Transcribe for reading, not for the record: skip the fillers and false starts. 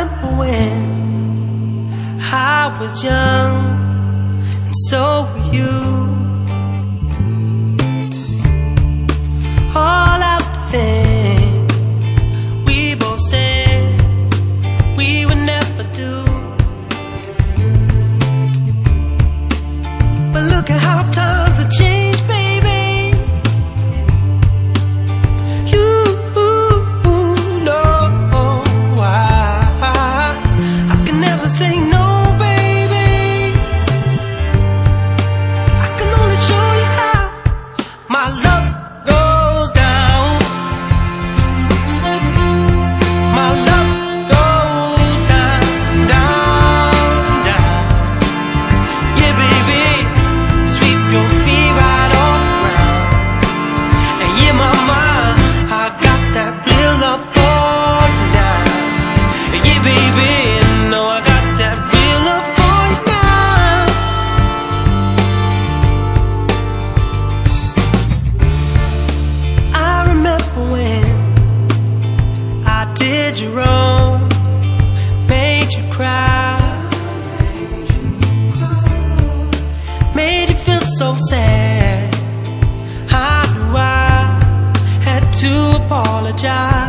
remember when I was young, and so were you. All out the things we both said we would never do. But look at how times have changed, baby. You know I can never say no, baby. I can only show you how my love goes down. My love goes down, down, down. Yeah, baby, sweep your feet right off the ground. And yeah, mama, I got that real love for you now. Yeah, baby, no, I got that real love for you now. I remember when I did you wrong, made you cry, made you feel so sad. I knew I had to apologize.